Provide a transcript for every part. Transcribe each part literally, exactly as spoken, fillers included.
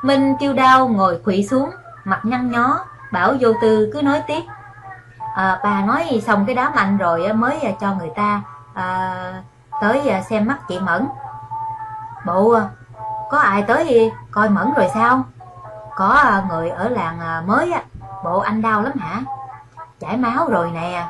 Minh kêu đau ngồi khuỵu xuống, mặt nhăn nhó, bảo vô tư cứ nói tiếp. À, bà nói xong cái đám anh rồi mới cho người ta à, tới xem mắt chị Mẫn. Bộ có ai tới coi Mẫn rồi sao? Có người ở làng mới á. Bộ anh đau lắm hả? Chảy máu rồi nè.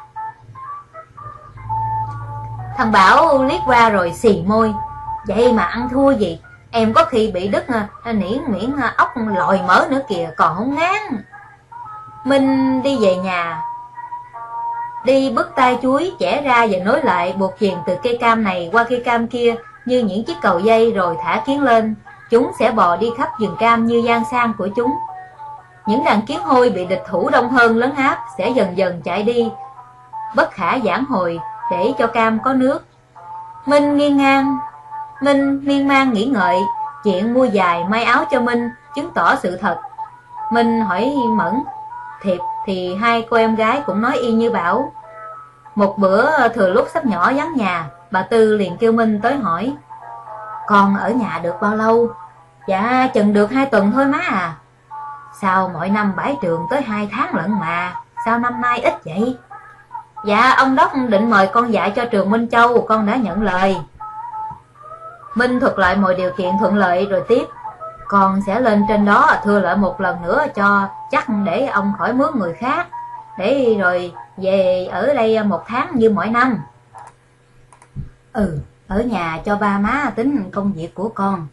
Thằng Bảo liếc qua rồi xì môi. Vậy mà ăn thua gì? Em có khi bị đứt niễn miễn ốc lòi mỡ nữa kìa, còn không ngán. Minh đi về nhà, đi bứt tay chuối chẻ ra và nối lại, buộc chuyền từ cây cam này qua cây cam kia như những chiếc cầu dây, rồi thả kiến lên. Chúng sẽ bò đi khắp vườn cam như gian sang của chúng. Những đàn kiến hôi bị địch thủ đông hơn lấn áp sẽ dần dần chạy đi, bất khả vãn hồi, để cho cam có nước. Minh nghiêng ngang Minh miên man nghĩ ngợi chuyện mua giày may áo cho Minh, chứng tỏ sự thật. Minh hỏi Mẫn, thiệt thì hai cô em gái cũng nói y như Bảo. Một bữa thừa lúc sắp nhỏ vắng nhà, bà Tư liền kêu Minh tới hỏi, con ở nhà được bao lâu? Dạ chừng được hai tuần thôi má à. Sao mỗi năm bãi trường tới hai tháng lận mà, sao năm nay ít vậy? Dạ ông Đốc định mời con dạy cho trường Minh Châu, con đã nhận lời. Minh thuật lại mọi điều kiện thuận lợi rồi tiếp, con sẽ lên trên đó thưa lại một lần nữa cho chắc, để ông khỏi mướn người khác, để rồi về ở đây một tháng như mỗi năm. Ừ, ở nhà cho ba má tính công việc của con.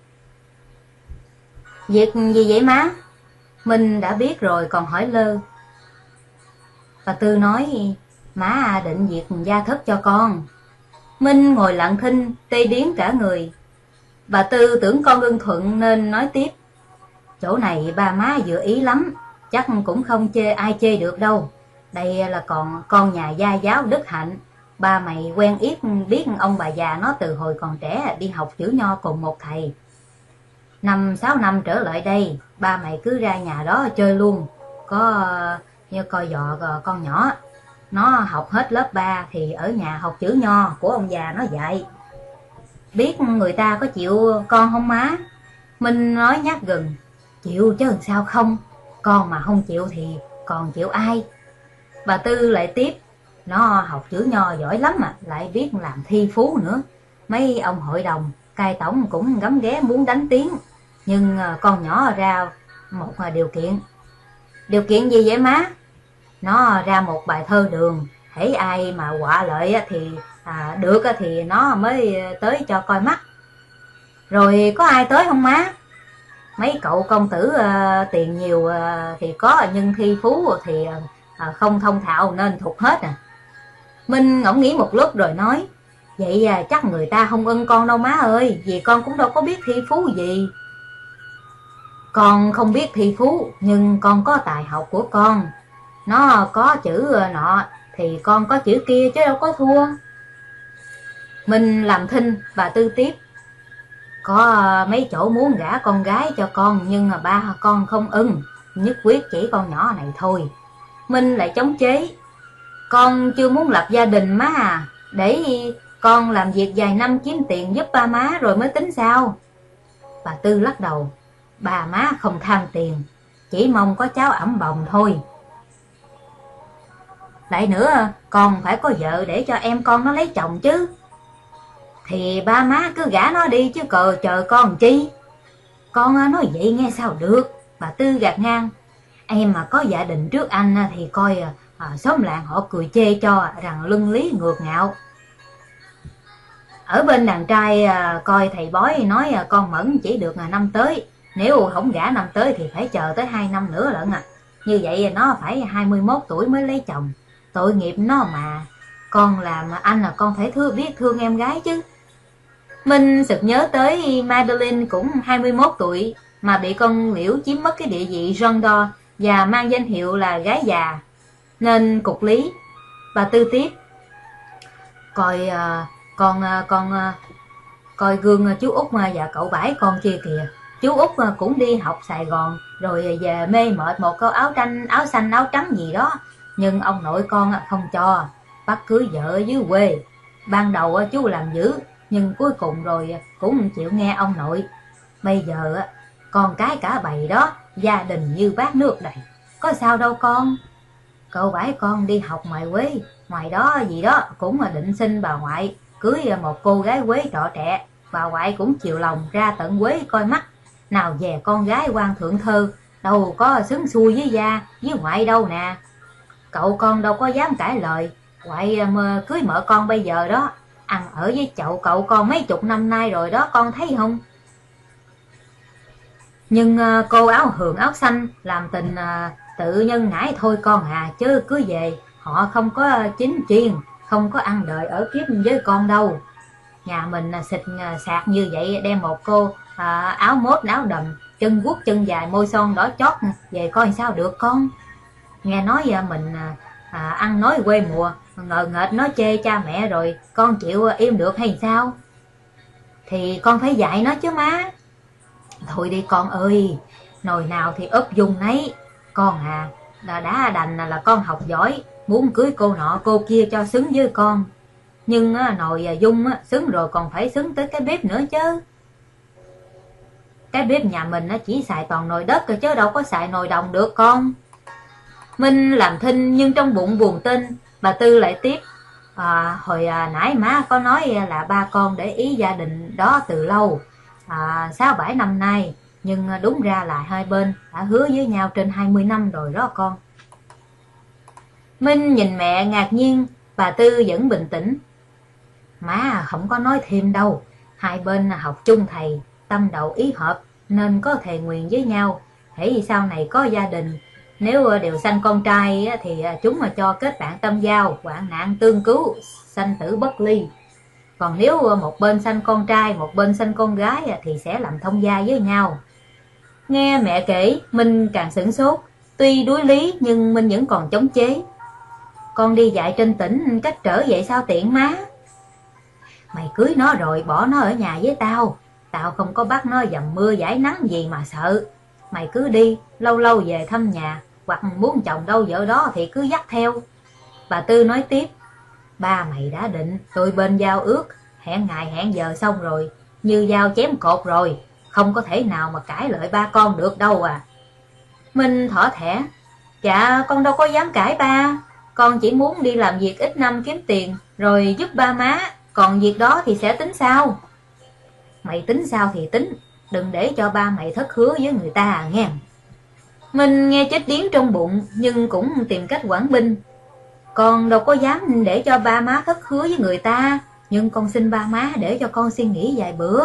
Việc gì vậy má? Minh đã biết rồi còn hỏi lơ. Bà Tư nói má định việc gia thất cho con. Minh ngồi lặng thinh, tê điếng cả người. Bà Tư tưởng con ưng thuận nên nói tiếp, chỗ này ba má vừa ý lắm, chắc cũng không chê ai chê được đâu. Đây là còn con nhà gia giáo đức hạnh. Ba mày quen ít biết ông bà già nó từ hồi còn trẻ đi học chữ nho cùng một thầy. Năm sáu năm trở lại đây, ba mày cứ ra nhà đó chơi luôn. Có như coi dọ con nhỏ, nó học hết lớp ba thì ở nhà học chữ nho của ông già nó dạy. Biết người ta có chịu con không má? Minh nói nhát gừng, chịu chứ sao không, con mà không chịu thì còn chịu ai? Bà Tư lại tiếp, nó học chữ nho giỏi lắm mà, lại biết làm thi phú nữa. Mấy ông hội đồng, cai tổng cũng gắm ghé muốn đánh tiếng. Nhưng con nhỏ ra một điều kiện. Điều kiện gì vậy má? Nó ra một bài thơ đường, hễ ai mà họa lợi thì à, được thì nó mới tới cho coi mắt. Rồi có ai tới không má? Mấy cậu công tử uh, tiền nhiều uh, thì có, nhưng thi phú thì uh, không thông thạo nên thục hết à. Minh ngẫm nghĩ một lúc rồi nói, vậy uh, chắc người ta không ưng con đâu má ơi, vì con cũng đâu có biết thi phú gì. Con không biết thi phú, nhưng con có tài học của con. Nó có chữ nọ thì con có chữ kia chứ đâu có thua. Mình làm thinh. Bà Tư tiếp, có mấy chỗ muốn gả con gái cho con, nhưng ba con không ưng, nhất quyết chỉ con nhỏ này thôi. Minh lại chống chế, con chưa muốn lập gia đình má à, để con làm việc vài năm kiếm tiền giúp ba má rồi mới tính sao? Bà Tư lắc đầu, bà má không tham tiền, chỉ mong có cháu ẵm bồng thôi. Lại nữa, con phải có vợ để cho em con nó lấy chồng chứ. Thì ba má cứ gả nó đi chứ cờ chờ con chi. Con nói vậy nghe sao được? Bà Tư gạt ngang, em mà có gia đình trước anh thì coi à, xóm làng họ cười chê cho rằng lưng lý ngược ngạo. Ở bên đàn trai à, coi thầy bói nói à, con Mẫn chỉ được à, năm tới, nếu không gả năm tới thì phải chờ tới hai năm nữa lận à. Như vậy nó phải hai mươi mốt tuổi mới lấy chồng. Tội nghiệp nó mà. Con làm anh là con phải thương, biết thương em gái chứ. Minh sực nhớ tới Madeline cũng hai mươi mốt tuổi mà bị con Liễu chiếm mất cái địa vị Rondor và mang danh hiệu là gái già, nên cục lý. Bà Tư tiếp, coi uh, con uh, con uh, coi gương chú Út và cậu Bãi con kia kìa. Chú Út uh, cũng đi học Sài Gòn rồi về mê mệt một câu áo tranh, áo xanh, áo trắng gì đó, nhưng ông nội con uh, không cho, bắt cưới vợ ở dưới quê. Ban đầu uh, chú làm dữ, nhưng cuối cùng rồi cũng chịu nghe ông nội. Bây giờ con cái cả bầy đó, gia đình như bát nước đầy, có sao đâu con. Cậu bãi con đi học ngoài quê, ngoài đó gì đó cũng là định xin bà ngoại, cưới một cô gái Quế trọ trẻ. Bà ngoại cũng chiều lòng ra tận Quế coi mắt, nào về con gái quan thượng thơ, đâu có xứng xuôi với gia, với ngoại đâu nè. Cậu con đâu có dám cãi lời, ngoại mà cưới mợ con bây giờ đó, ăn ở với chậu cậu con mấy chục năm nay rồi đó, con thấy không? Nhưng cô áo hường áo xanh làm tình tự nhân ngãi thôi con à, chứ cưới về họ không có chính chuyên, không có ăn đợi ở kiếp với con đâu. Nhà mình xịt sạc như vậy, đem một cô à, áo mốt áo đầm, chân guốc chân dài, môi son đỏ chót về coi sao được con. Nghe nói mình à, ăn nói quê mùa, ngờ nghệch nói chê cha mẹ rồi, con chịu im được hay sao? Thì con phải dạy nó chứ má. Thôi đi con ơi, nồi nào thì úp dung nấy. Con à, là đã đành là con học giỏi, muốn cưới cô nọ cô kia cho xứng với con. Nhưng nồi dung xứng rồi còn phải xứng tới cái bếp nữa chứ. Cái bếp nhà mình chỉ xài toàn nồi đất chứ đâu có xài nồi đồng được con. Minh làm thinh nhưng trong bụng buồn tin. Bà Tư lại tiếp, à, hồi à, nãy má có nói là ba con để ý gia đình đó từ lâu, à, sáu bảy năm nay. Nhưng đúng ra là hai bên đã hứa với nhau trên hai mươi năm rồi đó con. Minh nhìn mẹ ngạc nhiên, bà Tư vẫn bình tĩnh. Má không có nói thêm đâu, hai bên học chung thầy, tâm đầu ý hợp nên có thề nguyện với nhau. Hễ sau này có gia đình, nếu đều sanh con trai thì chúng mà cho kết bạn tâm giao, hoạn nạn tương cứu, sanh tử bất ly. Còn nếu một bên sanh con trai, một bên sanh con gái thì sẽ làm thông gia với nhau. Nghe mẹ kể, Minh càng sửng sốt. Tuy đuối lý nhưng Minh vẫn còn chống chế. Con đi dạy trên tỉnh, cách trở vậy sao tiện má? Mày cưới nó rồi bỏ nó ở nhà với tao, tao không có bắt nó dầm mưa giải nắng gì mà sợ. Mày cứ đi, lâu lâu về thăm nhà, hoặc muốn chồng đâu vợ đó thì cứ dắt theo. Bà Tư nói tiếp, ba mày đã định, tôi bên giao ước, hẹn ngày hẹn giờ xong rồi, như dao chém cột rồi, không có thể nào mà cãi lời ba con được đâu à. Minh thỏ thẻ, dạ con đâu có dám cãi ba, con chỉ muốn đi làm việc ít năm kiếm tiền rồi giúp ba má, còn việc đó thì sẽ tính sau. Mày tính sao thì tính, đừng để cho ba mày thất hứa với người ta à nghe. Minh nghe chết điếng trong bụng nhưng cũng tìm cách quản binh. Con đâu có dám để cho ba má thất hứa với người ta, nhưng con xin ba má để cho con suy nghĩ vài bữa.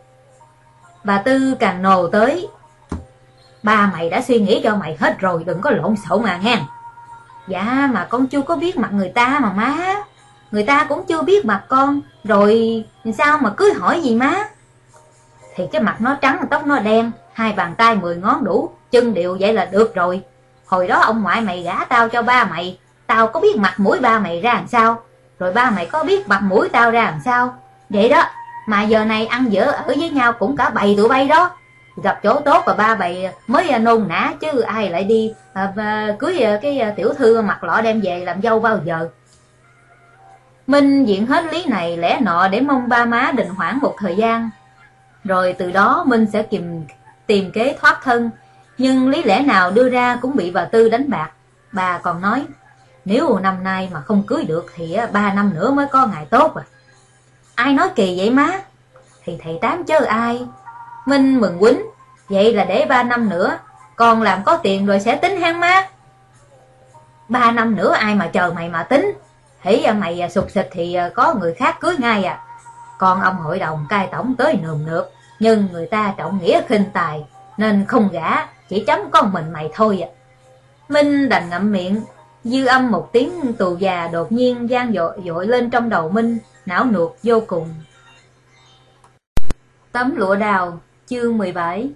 Bà Tư càng nồ tới, ba mày đã suy nghĩ cho mày hết rồi, đừng có lộn xộn mà nghe. Dạ mà con chưa có biết mặt người ta mà má, người ta cũng chưa biết mặt con, rồi sao mà cưới hỏi gì má. Thì cái mặt nó trắng, tóc nó đen, hai bàn tay mười ngón đủ, chân điệu vậy là được rồi. Hồi đó ông ngoại mày gả tao cho ba mày, tao có biết mặt mũi ba mày ra làm sao, rồi ba mày có biết mặt mũi tao ra làm sao. Vậy đó, mà giờ này ăn dở ở với nhau cũng cả bầy tụi bay đó. Gặp chỗ tốt và ba bầy mới nôn nã chứ ai lại đi à, à, cưới à, cái à, tiểu thư mặt lọ đem về làm dâu bao giờ. Minh diện hết lý này lẽ nọ để mong ba má định hoãn một thời gian, rồi từ đó Minh sẽ kìm tìm kế thoát thân. Nhưng lý lẽ nào đưa ra cũng bị bà Tư đánh bạc. Bà còn nói, nếu năm nay mà không cưới được thì ba năm nữa mới có ngày tốt à. Ai nói kỳ vậy má? Thì thầy Tám chứ ai. Minh mừng quýnh, vậy là để ba năm nữa, còn làm có tiền rồi sẽ tính hang má. Ba năm nữa ai mà chờ mày mà tính, hễ mày sụt sịt thì có người khác cưới ngay à. Còn ông hội đồng cai tổng tới nườm nượp, nhưng người ta trọng nghĩa khinh tài nên không gả, chỉ chấm con mình mày thôi à. Minh đành ngậm miệng. Dư âm một tiếng tù già đột nhiên vang dội, dội lên trong đầu Minh, não nuột vô cùng. Tấm lụa đào, chương mười bảy.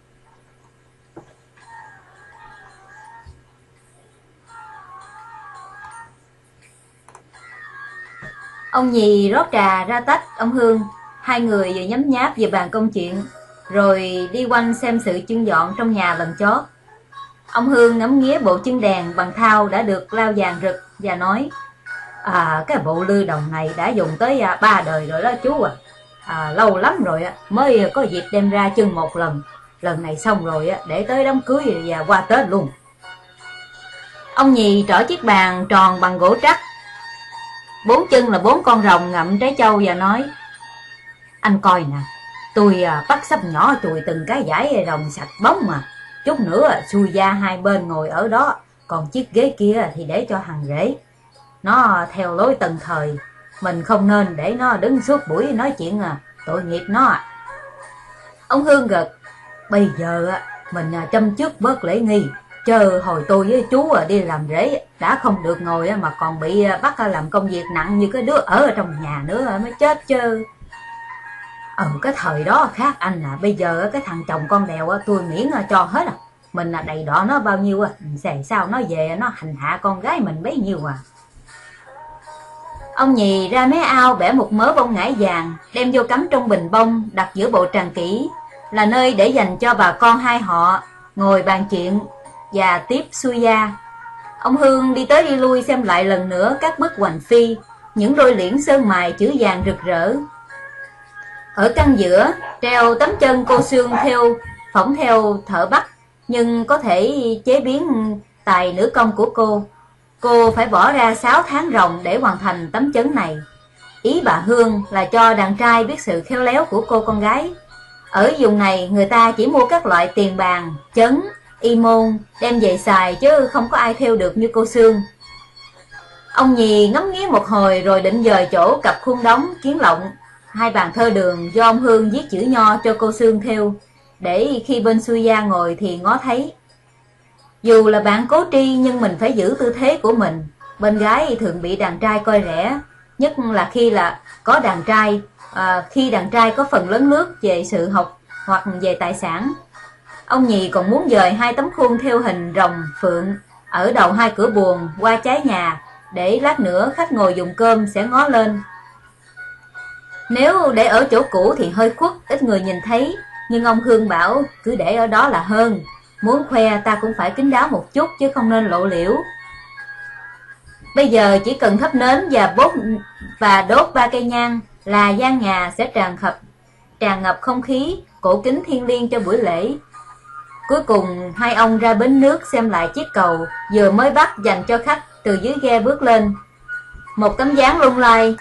Ông Nhì rót trà ra tách, ông Hương, hai người vừa nhấm nháp vừa bàn công chuyện, rồi đi quanh xem sự trưng dọn trong nhà lần chót. Ông Hương ngắm nghía bộ chân đèn bằng thau đã được lau vàng rực và nói, à, cái bộ lư đồng này đã dùng tới ba đời rồi đó chú à. À, lâu lắm rồi mới có dịp đem ra chân một lần. lần này xong rồi á, để tới đám cưới và qua Tết luôn. Ông Nhì trỏ chiếc bàn tròn bằng gỗ trắc, bốn chân là bốn con rồng ngậm trái châu và nói: Anh coi nè, tôi bắt sắp nhỏ chùi từng cái dải rồng sạch bóng mà. Chút nữa xuôi ra hai bên ngồi ở đó, còn chiếc ghế kia thì để cho thằng rể. Nó theo lối tần thời, mình không nên để nó đứng suốt buổi nói chuyện à, tội nghiệp nó. Ông Hương gật: Bây giờ mình châm trước bớt lễ nghi, chờ hồi tôi với chú đi làm rể đã không được ngồi mà còn bị bắt làm công việc nặng như cái đứa ở trong nhà nữa mới chết chứ. Ừ, cái thời đó khác anh à, bây giờ cái thằng chồng con đèo tôi miễn cho hết à. Mình là đầy đọ nó bao nhiêu à, xài sao nó về nó hành hạ con gái mình bấy nhiêu à. Ông Nhì ra mé ao bẻ một mớ bông ngải vàng, đem vô cắm trong bình bông, đặt giữa bộ tràng kỹ, là nơi để dành cho bà con hai họ ngồi bàn chuyện và tiếp xuôi gia. Ông Hương đi tới đi lui xem lại lần nữa các bức hoành phi, những đôi liễn sơn mài chữ vàng rực rỡ. Ở căn giữa treo tấm chân cô Sương theo phỏng theo thợ bắt, nhưng có thể chế biến tài nữ công của cô. Cô phải bỏ ra sáu tháng ròng để hoàn thành tấm chấn này. Ý bà Hương là cho đàn trai biết sự khéo léo của cô con gái. Ở vùng này người ta chỉ mua các loại tiền bàn, chấn, y môn đem về xài, chứ không có ai theo được như cô Sương. Ông Nhì ngắm nghía một hồi rồi định dời chỗ cặp khuôn đóng kiến lộng, hai bàn thơ đường do ông Hương viết chữ nho cho cô Sương theo, để khi bên xuôi gia ngồi thì ngó thấy. Dù là bạn cố tri nhưng mình phải giữ tư thế của mình. Bên gái thường bị đàn trai coi rẻ, nhất là khi là có đàn trai à, khi đàn trai có phần lớn nước về sự học hoặc về tài sản. Ông Nhì còn muốn dời hai tấm khuôn theo hình rồng phượng ở đầu hai cửa buồng qua trái nhà, để lát nữa khách ngồi dùng cơm sẽ ngó lên. Nếu để ở chỗ cũ thì hơi khuất, ít người nhìn thấy, nhưng ông Hương bảo cứ để ở đó là hơn. Muốn khoe ta cũng phải kín đáo một chút chứ không nên lộ liễu. Bây giờ chỉ cần thắp nến và bốt và đốt ba cây nhang là gian nhà sẽ tràn ngập tràn ngập không khí cổ kính thiêng liêng cho buổi lễ. Cuối cùng hai ông ra bến nước xem lại chiếc cầu vừa mới bắt dành cho khách từ dưới ghe bước lên. Một tấm dáng lung lay,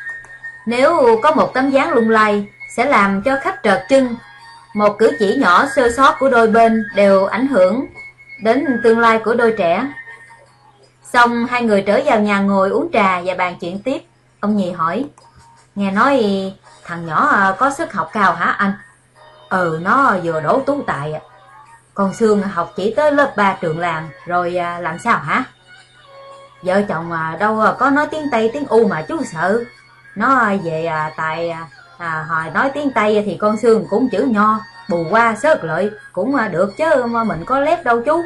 nếu có một tấm dáng lung lay sẽ làm cho khách trợt trưng. Một cử chỉ nhỏ sơ sót của đôi bên đều ảnh hưởng đến tương lai của đôi trẻ. Xong hai người trở vào nhà ngồi uống trà và bàn chuyện tiếp. Ông Nhì hỏi: Nghe nói thằng nhỏ có sức học cao hả anh? Ừ, nó vừa đỗ tú tài. Con Sương học chỉ tới lớp ba trường làng rồi làm sao hả? Vợ chồng đâu có nói tiếng Tây tiếng U mà chú sợ. Nó về tại à, hồi nói tiếng Tây thì con Sương cũng chữ nho, bù qua sớt lợi cũng được chứ mà mình có lép đâu chú.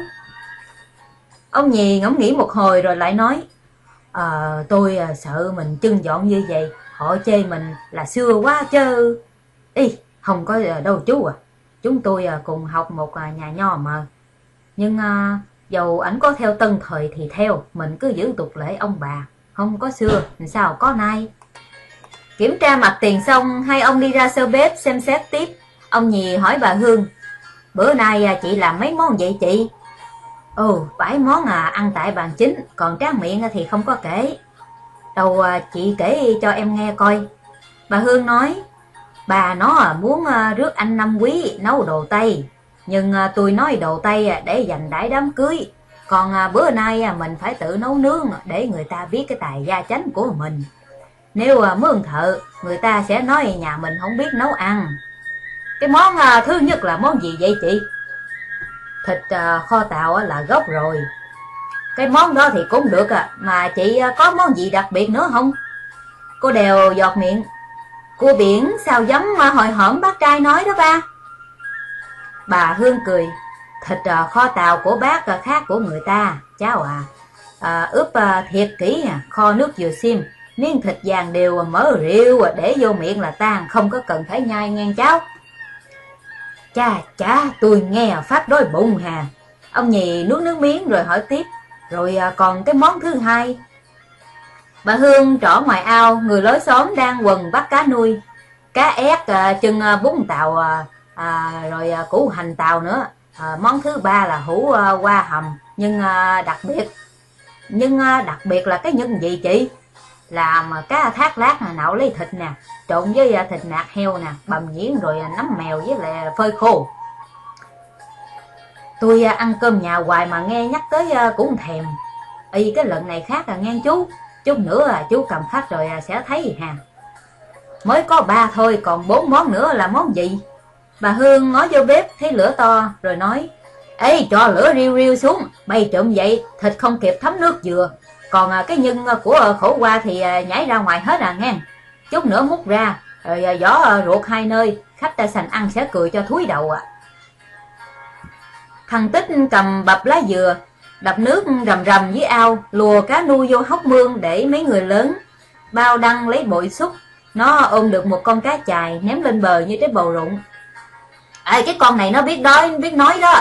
Ông Nhì ngẫm nghĩ một hồi rồi lại nói: à, tôi sợ mình trưng dọn như vậy họ chê mình là xưa quá chứ. Ý, không có đâu chú à, chúng tôi cùng học một nhà nho mà. Nhưng à, dầu ảnh có theo tân thời thì theo, mình cứ giữ tục lệ ông bà, không có xưa sao có nay. Kiểm tra mặt tiền xong, hai ông đi ra sơ bếp xem xét tiếp. Ông Nhì hỏi bà Hương: Bữa nay chị làm mấy món vậy chị? Ừ, bảy món à, ăn tại bàn chính, còn tráng miệng thì không có kể. Đâu chị kể cho em nghe coi. Bà Hương nói: Bà nó muốn rước anh Năm Quý nấu đồ Tây, nhưng tôi nói đồ Tây để dành đãi đám cưới. Còn bữa nay mình phải tự nấu nướng để người ta biết cái tài gia chánh của mình. Nếu mướn thợ, người ta sẽ nói nhà mình không biết nấu ăn. Cái món thứ nhất là món gì vậy chị? Thịt kho tàu là gốc rồi. Cái món đó thì cũng được à, mà chị có món gì đặc biệt nữa không? Cô Đèo giọt miệng: Cua biển xào giấm hồi hổm bác trai nói đó ba. Bà Hương cười: Thịt kho tàu của bác khác của người ta, cháu à. à ướp thiệt kỹ, kho nước dừa xiêm, miếng thịt vàng đều mỡ rượu để vô miệng là tan, không có cần phải nhai ngang cháu. Chà chà, tôi nghe phát đói bụng hà. Ông Nhì nuốt nước miếng rồi hỏi tiếp: Rồi còn cái món thứ hai? Bà Hương trỏ ngoài ao, người lối xóm đang quần bắt cá nuôi. Cá ép chân bún tàu à, rồi à, củ hành tàu nữa. À, món thứ ba là hũ à, hoa hầm, nhưng à, đặc biệt nhưng à, đặc biệt là cái nhân gì chị? Làm cá thác lát nạo lấy thịt nè, trộn với à, thịt nạc heo nè, bằm nhuyễn, rồi à, nấm mèo với lại phơi khô. Tôi à, ăn cơm nhà hoài mà nghe nhắc tới à, cũng thèm. Y cái lần này khác là nghe chú, chút nữa à, chú cầm khách rồi à, sẽ thấy hà. Mới có ba thôi, còn bốn món nữa là món gì? Bà Hương ngó vô bếp thấy lửa to rồi nói: Ê, cho lửa riu riu xuống, bay trộm vậy thịt không kịp thấm nước dừa. Còn à, cái nhân của khổ qua thì à, nhảy ra ngoài hết à nghe. Chút nữa múc ra, rồi à, vỏ à, ruột hai nơi, khách ta sành ăn sẽ cười cho thúi đầu à. Thằng Tích cầm bập lá dừa, đập nước rầm rầm dưới ao, lùa cá nuôi vô hốc mương để mấy người lớn bao đăng lấy bội xúc. Nó ôm được một con cá chài ném lên bờ như trái bầu rụng. Ê, cái con này nó biết đói, biết nói đó.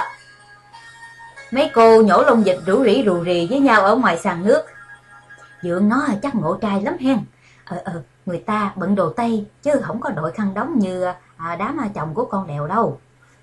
Mấy cô nhổ lông vịt rủ rỉ rù rì với nhau ở ngoài sàn nước. Dượng nó chắc ngộ trai lắm hen. Ờ ờ, người ta bận đồ tây chứ không có đội khăn đóng như à, đám chồng của con Đèo đâu.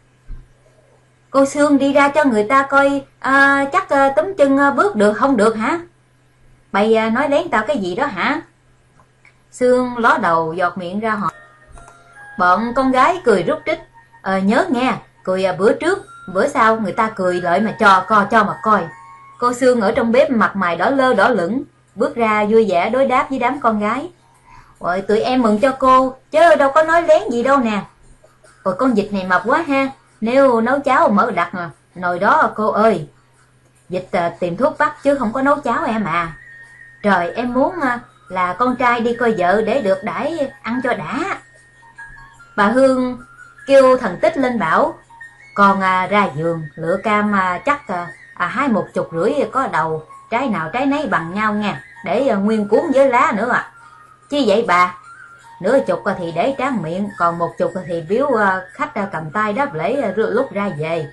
Cô Sương đi ra cho người ta coi à, chắc à, túm chân à, bước được không được hả? Bày à, nói lén tao cái gì đó hả? Sương ló đầu giọt miệng ra hỏi. Bọn con gái cười rút rít. Ờ, nhớ nghe, cười à, bữa trước, bữa sau người ta cười lợi mà cho co cho mà coi. Cô Sương ở trong bếp mặt mày đỏ lơ đỏ lửng, bước ra vui vẻ đối đáp với đám con gái. Ôi, tụi em mừng cho cô, chứ đâu có nói lén gì đâu nè. Ôi, con vịt này mập quá ha, nếu nấu cháo mỡ đặc à, nồi đó cô ơi. Vịt à, tìm thuốc bắc chứ không có nấu cháo em à. Trời, em muốn à, là con trai đi coi vợ để được đãi ăn cho đã. Bà Hương kêu thằng Tích lên bảo: Con à, ra giường lựa cam à, chắc à, à, hai một chục rưỡi có đầu, trái nào trái nấy bằng nhau nha, để à, nguyên cuốn với lá nữa à. Chi vậy bà? Nửa chục thì để tráng miệng, còn một chục thì biếu à, khách à, cầm tay đáp lễ à, lúc ra về.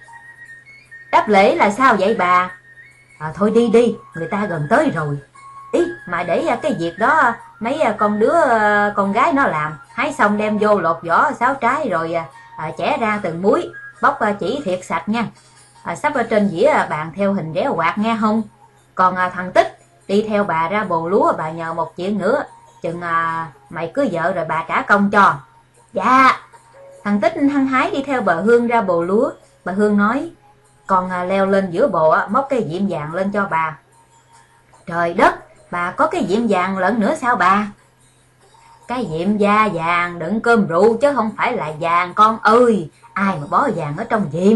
Đáp lễ là sao vậy bà? À, thôi đi đi, người ta gần tới rồi. Ý, mà để à, cái việc đó mấy à, con đứa à, con gái nó làm, hái xong đem vô lột vỏ sáu trái rồi à, à, chẻ ra từng muối, bóc à, chỉ thiệt sạch nha. À, sắp ở trên dĩa à, bàn theo hình réo quạt nghe không? Còn à, thằng Tích đi theo bà ra bồ lúa, bà nhờ một chuyện nữa, chừng à, mày cưới vợ rồi bà trả công cho. Dạ. Thằng Tích hăng hái đi theo bà Hương ra bồ lúa. Bà Hương nói: Con à, leo lên giữa bồ á, móc cái diệm vàng lên cho bà. Trời đất, bà có cái diệm vàng lận nữa sao bà? Cái diệm da vàng đựng cơm rượu chứ không phải là vàng con ơi, ai mà bó vàng ở trong diệm.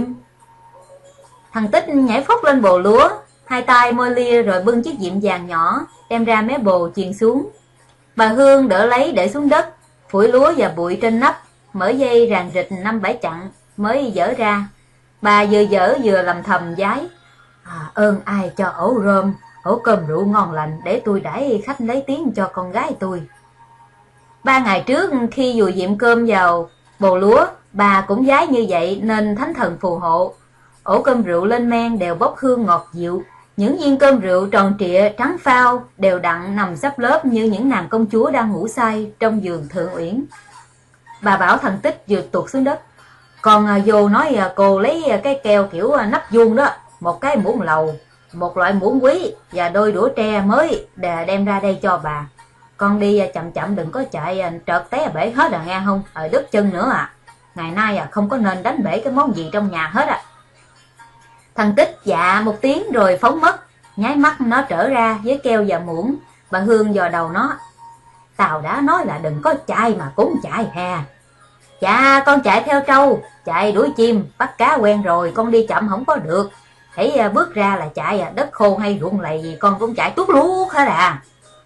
Thằng Tích nhảy phóc lên bồ lúa, hai tay môi lia rồi bưng chiếc diệm vàng nhỏ đem ra mé bồ chuyền xuống. Bà Hương đỡ lấy để xuống đất, phủi lúa và bụi trên nắp, mở dây ràng rịch năm bảy chặng mới dỡ ra. Bà vừa dỡ vừa lầm thầm vái: À, ơn ai cho ổ rơm, ổ cơm rượu ngon lành để tôi đãi khách lấy tiếng cho con gái tôi. Ba ngày trước khi dùi diệm cơm vào bồ lúa, bà cũng vái như vậy nên thánh thần phù hộ. Ổ cơm rượu lên men đều bốc hương ngọt dịu, những viên cơm rượu tròn trịa trắng phao đều đặn nằm sắp lớp như những nàng công chúa đang ngủ say trong giường thượng uyển. Bà bảo thằng Tích vừa tuột xuống đất: Còn à, vô nói à, cô lấy cái keo kiểu à, nắp vuông đó, một cái muỗng lầu, một loại muỗng quý và đôi đũa tre mới để đem ra đây cho bà. Con đi à, chậm chậm đừng có chạy à, trợt té bể hết à nghe không, ở đứt chân nữa à. Ngày nay à, không có nên đánh bể cái món gì trong nhà hết à. Thằng Tích dạ một tiếng rồi phóng mất, nháy mắt nó trở ra với keo và muỗng. Bà Hương dò đầu nó: Tao đã nói là đừng có chạy mà cũng chạy hè. Dạ con chạy theo trâu, chạy đuổi chim, bắt cá quen rồi, con đi chậm không có được. Hãy bước ra là chạy, đất khô hay ruộng lầy gì con cũng chạy tuốt lút hết à.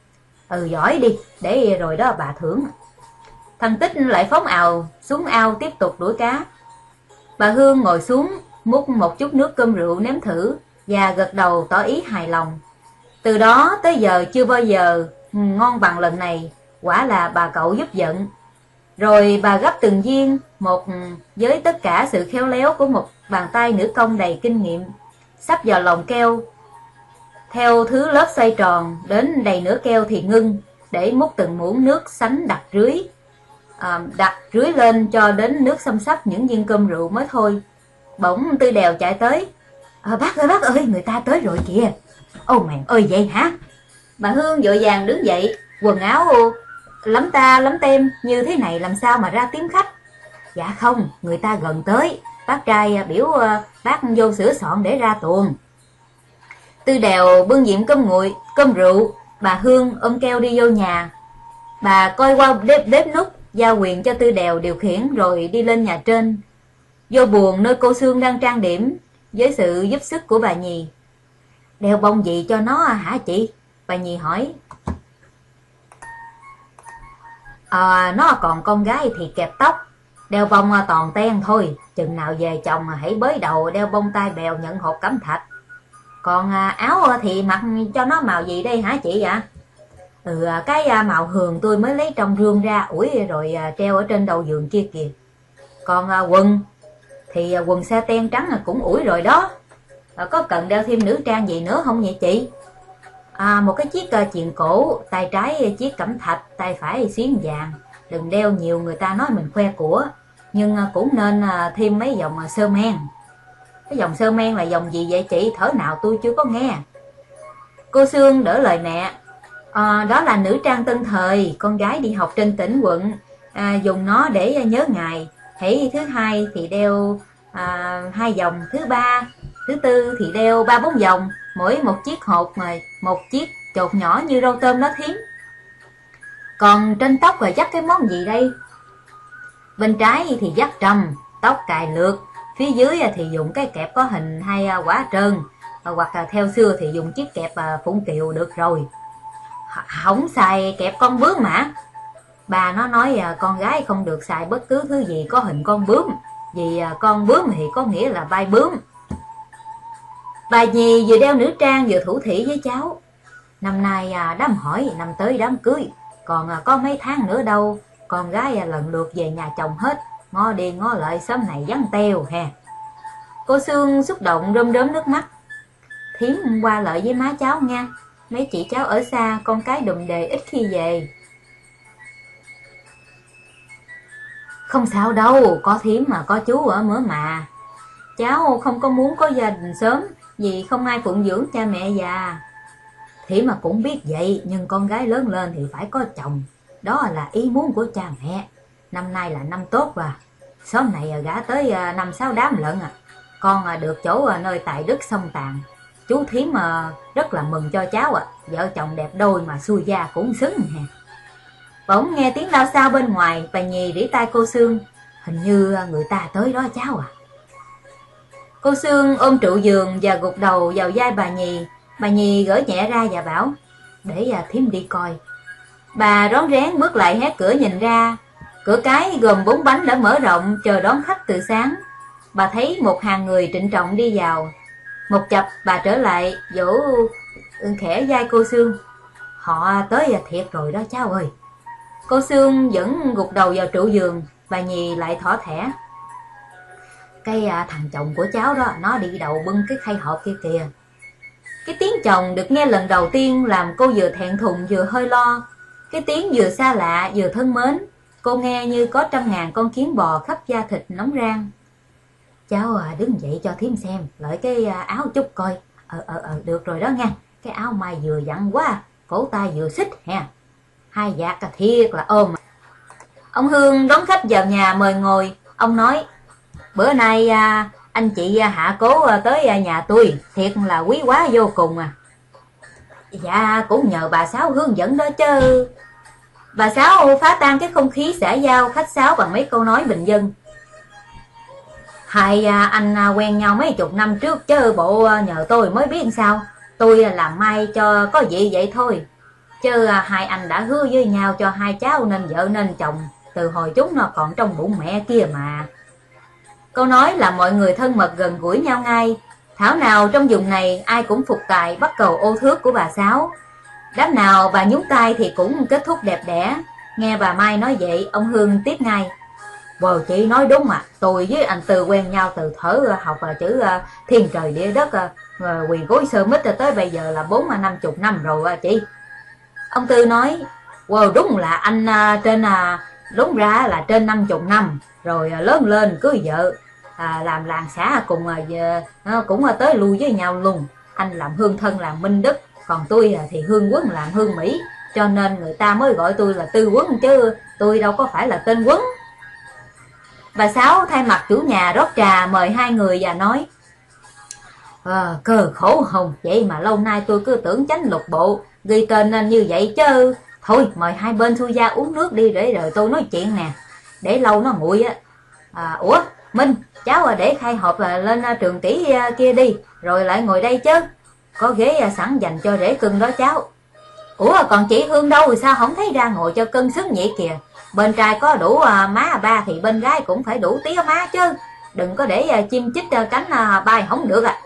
Ừ giỏi đi, để rồi đó bà thưởng. Thằng Tích lại phóng ào xuống ao tiếp tục đuổi cá. Bà Hương ngồi xuống múc một chút nước cơm rượu nếm thử và gật đầu tỏ ý hài lòng. Từ đó tới giờ chưa bao giờ ngon bằng lần này, quả là bà cậu giúp giận. Rồi bà gấp từng viên một với tất cả sự khéo léo của một bàn tay nữ công đầy kinh nghiệm, sắp vào lòng keo. Theo thứ lớp xoay tròn đến đầy nửa keo thì ngưng, để múc từng muỗng nước sánh đặc rưới. à, đặt rưới lên cho đến nước xăm xắp những viên cơm rượu mới thôi. Bỗng Tư Đèo chạy tới. À, bác ơi bác ơi, người ta tới rồi kìa. Ô mèn ơi, vậy hả? Bà Hương vội vàng đứng dậy, quần áo lấm ta lấm tem như thế này làm sao mà ra tiếng khách. Dạ không, người ta gần tới, bác trai biểu bác vô sửa soạn để ra tuồng. Tư Đèo bưng dịm cơm nguội, cơm rượu, bà Hương ôm keo đi vô nhà. Bà coi qua bếp bếp nút, giao quyền cho Tư Đèo điều khiển rồi đi lên nhà trên. Vô buồng nơi cô Sương đang trang điểm, với sự giúp sức của bà Nhì. Đeo bông gì cho nó hả chị? Bà Nhì hỏi. À, nó còn con gái thì kẹp tóc, đeo bông toàn ten thôi. Chừng nào về chồng hãy bới đầu đeo bông tai bèo nhận hột cẩm thạch. Còn áo thì mặc cho nó màu gì đây hả chị ạ? Ừ, cái màu hường tôi mới lấy trong rương ra ủi rồi treo ở trên đầu giường kia kìa. Còn quần thì quần sa ten trắng cũng ủi rồi đó. Có cần đeo thêm nữ trang gì nữa không vậy chị? À, một cái chiếc chuyền cổ, tay trái chiếc cẩm thạch, tay phải xuyến vàng. Đừng đeo nhiều người ta nói mình khoe của, nhưng cũng nên thêm mấy dòng sơ men. Cái dòng sơ men là dòng gì vậy chị? Thở nào tôi chưa có nghe. Cô Sương đỡ lời mẹ. À, đó là nữ trang tân thời, con gái đi học trên tỉnh quận, à, dùng nó để nhớ ngày. Hãy thứ hai thì đeo à, hai dòng, thứ ba, thứ tư thì đeo ba bốn dòng, mỗi một chiếc hột mà một chiếc chột nhỏ như rau tôm đó thím. Còn trên tóc là dắt cái món gì đây? Bên trái thì dắt trầm, tóc cài lược, phía dưới thì dùng cái kẹp có hình hai quả trơn, hoặc là theo xưa thì dùng chiếc kẹp phụng kiều được rồi. Không xài kẹp con bướm mà. Bà nó nói con gái không được xài bất cứ thứ gì có hình con bướm, vì con bướm thì có nghĩa là bay bướm. Bà Nhì vừa đeo nữ trang vừa thủ thỉ với cháu. Năm nay đám hỏi, năm tới đám cưới, còn có mấy tháng nữa đâu, con gái lần lượt về nhà chồng hết, ngó đi ngó lại xóm này vắng teo hè. Cô Sương xúc động rơm rớm nước mắt. Thím qua lợi với má cháu nha, mấy chị cháu ở xa, con cái đùm đề ít khi về. Không sao đâu, có thím mà có chú ở nữa mà. Cháu không có muốn có gia đình sớm, vì không ai phụng dưỡng cha mẹ già. Thím mà cũng biết vậy, nhưng con gái lớn lên thì phải có chồng. Đó là ý muốn của cha mẹ. Năm nay là năm tốt và xóm này gả tới năm sáu đám lận à. Con được chỗ nơi tại Đức sông Tàn. Chú thím rất là mừng cho cháu ạ. Vợ chồng đẹp đôi mà xui gia cũng xứng nè. Bỗng nghe tiếng đau sao bên ngoài, bà Nhì rỉ tai cô Sương. Hình như người ta tới đó cháu à. Cô Sương ôm trụ giường và gục đầu vào vai bà Nhì. Bà Nhì gỡ nhẹ ra và bảo, để thím đi coi. Bà rón rén bước lại hé cửa nhìn ra. Cửa cái gồm bốn bánh đã mở rộng chờ đón khách từ sáng. Bà thấy một hàng người trịnh trọng đi vào. Một chập bà trở lại vỗ khẽ vai cô Sương. Họ tới thiệt rồi đó cháu ơi. Cô Sương vẫn gục đầu vào trụ giường. Bà Nhì lại thỏ thẻ. Cái à, thằng chồng của cháu đó, nó đi đầu bưng cái khay hộp kia kìa. Cái tiếng chồng được nghe lần đầu tiên làm cô vừa thẹn thùng vừa hơi lo. Cái tiếng vừa xa lạ vừa thân mến. Cô nghe như có trăm ngàn con kiến bò khắp da thịt nóng rang. Cháu à, đứng dậy cho thím xem, lợi cái à, áo chút coi. Ờ ờ ờ được rồi đó nha. Cái áo mai vừa dặn quá, cổ tay vừa xích ha. Hai vạt à, thiệt là ôm. Ông Hương đón khách vào nhà mời ngồi. Ông nói, bữa nay à, anh chị à, hạ cố à, tới à, nhà tôi, thiệt là quý quá vô cùng à. Dạ cũng nhờ bà Sáu hướng dẫn đó chứ. Bà Sáu phá tan cái không khí xã giao khách sáo bằng mấy câu nói bình dân. Hai à, anh à, quen nhau mấy chục năm trước chứ bộ à, nhờ tôi mới biết sao. Tôi à, làm mai cho có gì vậy thôi. Chứ à, hai anh đã hứa với nhau cho hai cháu nên vợ nên chồng từ hồi chúng nó còn trong bụng mẹ kia mà. Câu nói là mọi người thân mật gần gũi nhau ngay. Thảo nào trong vùng này ai cũng phục tài bắt cầu ô thước của bà Sáu. Đám nào bà nhúng tay thì cũng kết thúc đẹp đẽ. Nghe bà Mai nói vậy, ông Hương tiếp ngay. Bồ chị nói đúng mà, tôi với anh Tư quen nhau từ thở học chữ thiên trời địa đất, quỳ gối sơ mít tới bây giờ là bốn năm chục năm rồi chị. Ông Tư nói, wow, đúng là anh trên đúng ra là trên năm chục năm, rồi lớn lên cưới vợ, à, làm làng xã cùng à, cũng tới lui với nhau luôn. Anh làm hương thân làm Minh Đức, còn tôi thì Hương Quấn làm Hương Mỹ, cho nên người ta mới gọi tôi là Tư Quấn, chứ tôi đâu có phải là tên Quấn. Bà Sáu thay mặt chủ nhà rót trà mời hai người và nói: à, cơ khổ hồng, vậy mà lâu nay tôi cứ tưởng Chánh Lục Bộ ghi tên nên như vậy chứ. Thôi mời hai bên xuôi ra uống nước đi, để rồi tôi nói chuyện nè, để lâu nó nguội á. À, ủa Minh, cháu để khai hộp lên trường kỹ kia đi, rồi lại ngồi đây chứ, có ghế sẵn dành cho rể cưng đó cháu. Ủa còn chị Hương đâu, sao không thấy ra ngồi cho cân sức vậy kìa? Bên trai có đủ má ba thì bên gái cũng phải đủ tía má chứ, đừng có để chim chích cánh bay không được à.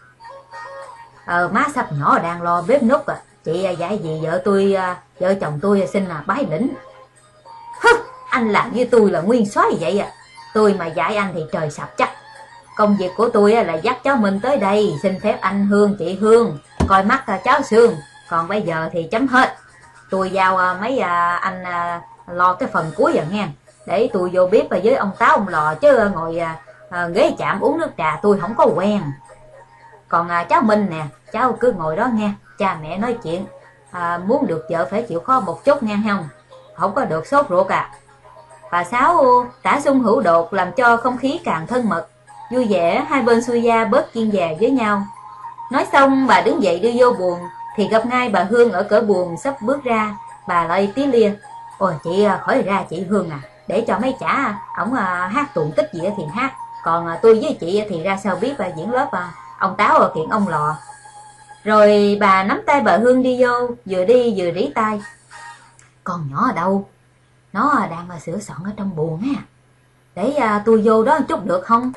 Ờ má sắp nhỏ đang lo bếp núc à, chị dạy gì vợ tôi, vợ chồng tôi xin là bái lĩnh. Hứ, anh làm như tôi là nguyên soái vậy à, tôi mà dạy anh thì trời sập chắc. Công việc của tôi là dắt cháu Minh tới đây, xin phép anh Hương chị Hương coi mắt cháu Sương, còn bây giờ thì chấm hết. Tôi giao mấy anh lo cái phần cuối rồi nghe, để tôi vô bếp với ông Táo ông Lò, chứ ngồi ghế chạm uống nước trà tôi không có quen. Còn cháu Minh nè, cháu cứ ngồi đó nghe, cha mẹ nói chuyện, à, muốn được vợ phải chịu khó một chút nghe không, không có được sốt ruột à. Bà Sáu tả sung hữu đột làm cho không khí càng thân mật, vui vẻ, hai bên xuôi ra bớt kiên dè với nhau. Nói xong bà đứng dậy đi vô buồng thì gặp ngay bà Hương ở cửa buồng sắp bước ra. Bà lại tí lia: ôi chị khỏi ra chị Hương à, để cho mấy chả ổng hát tuồng tích gì thì hát, còn tôi với chị thì ra sao biết diễn lớp ông Táo kiện ông Lò. Rồi bà nắm tay bà Hương đi vô, vừa đi vừa rỉ tai: con nhỏ ở đâu? Nó đang sửa soạn ở trong buồng á, để à, tôi vô đó chút được không?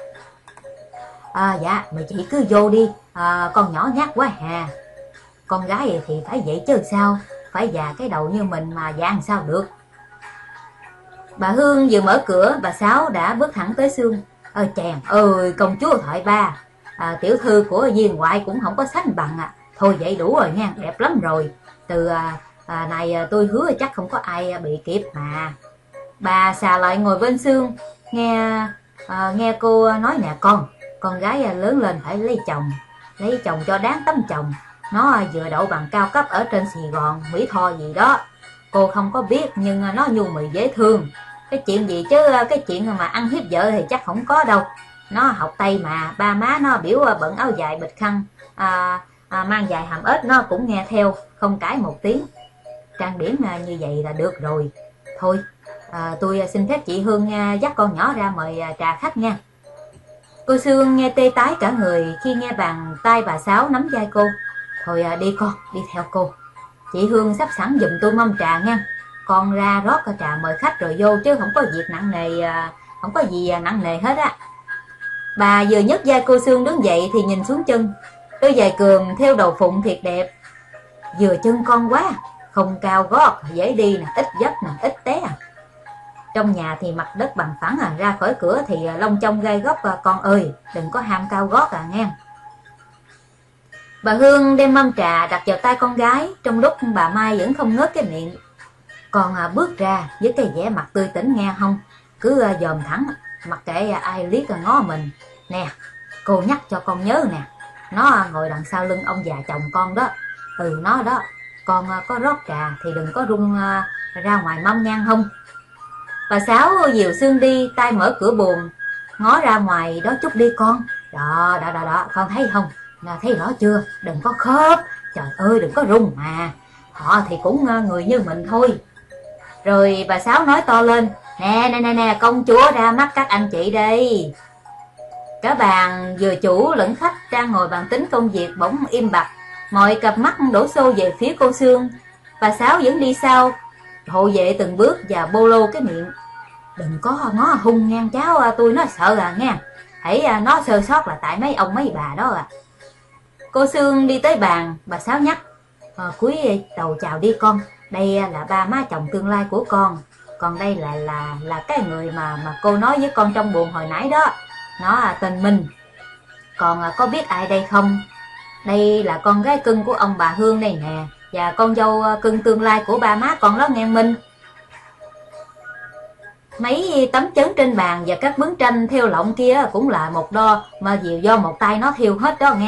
À, dạ mà chị cứ vô đi, à, con nhỏ nhát quá hà. Con gái thì phải vậy chứ sao, phải già cái đầu như mình mà già làm sao được. Bà Hương vừa mở cửa, bà Sáu đã bước thẳng tới Sương: ơ chàng ơi, công chúa thoại ba, à, tiểu thư của viên ngoại cũng không có sánh bằng à. Thôi vậy đủ rồi nha, đẹp lắm rồi. Từ à, à, này tôi hứa chắc không có ai bị kịp mà. Bà xà lại ngồi bên Sương, nghe à, nghe cô nói nè con, con gái lớn lên phải lấy chồng, lấy chồng cho đáng tấm chồng. Nó vừa đậu bằng cao cấp ở trên Sài Gòn, Mỹ Tho gì đó, cô không có biết, nhưng nó nhu mì dễ thương. Cái chuyện gì chứ cái chuyện mà ăn hiếp vợ thì chắc không có đâu. Nó học Tây mà, ba má nó biểu bận áo dài bịch khăn, à, à, mang dài hàm ếch nó cũng nghe theo, không cãi một tiếng. Trang điểm như vậy là được rồi. Thôi à, tôi xin phép chị Hương dắt con nhỏ ra mời trà khách nha. Cô Sương nghe tê tái cả người khi nghe bàn tay bà Sáu nắm vai cô. Thôi à, đi con, đi theo cô. Chị Hương sắp sẵn giùm tôi mâm trà nha. Con ra rót trà mời khách rồi vô, chứ không có việc nặng nề, không có gì nặng nề hết á. Bà vừa nhấc vai cô Sương đứng dậy thì nhìn xuống chân. Đôi giày cườm theo đầu phụng thiệt đẹp, vừa chân con quá, không cao gót, dễ đi nè, ít dấp nè, ít té à. Trong nhà thì mặt đất bằng phẳng à, ra khỏi cửa thì lông trong gai góc à, con ơi, đừng có ham cao gót à nghe. Bà Hương đem mâm trà đặt vào tay con gái, trong lúc bà Mai vẫn không ngớt cái miệng. Còn à, bước ra với cái vẻ mặt tươi tỉnh nghe không, cứ à, dòm thẳng, mặc kệ à, ai liếc à, ngó mình. Nè, cô nhắc cho con nhớ nè, nó à, ngồi đằng sau lưng ông già chồng con đó. Ừ nó đó, con à, có rót trà thì đừng có rung à, ra ngoài mâm ngang không. Bà Sáu dìu Sương đi, tay mở cửa buồng, ngó ra ngoài đó chút đi con. Đó, đó, đó, đó, con thấy không? Nè, thấy rõ chưa? Đừng có khớp, trời ơi đừng có rung mà. Họ thì cũng người như mình thôi. Rồi bà Sáu nói to lên: Nè, nè, nè, nè, công chúa ra mắt các anh chị đây. Cả bàn vừa chủ lẫn khách đang ngồi bàn tính công việc bỗng im bặt, mọi cặp mắt đổ xô về phía cô Sương. Bà Sáu vẫn đi sau, hộ vệ từng bước và bô lô cái miệng: Đừng có ngó hung ngang cháu, tôi nó sợ à nghe. Hãy nó sơ sót là tại mấy ông mấy bà đó à. Cô Sương đi tới bàn, bà Sáu nhắc: à, cúi đầu chào đi con, đây là ba má chồng tương lai của con. Còn đây là là là cái người mà mà cô nói với con trong buồng hồi nãy đó, nó tên Minh. Còn có biết ai đây không? Đây là con gái cưng của ông bà Hương đây nè, và con dâu cưng tương lai của ba má con đó nghe Minh. Mấy tấm chấn trên bàn và các bức tranh thêu lọng kia cũng là một đo mà đều do một tay nó thêu hết đó nghe.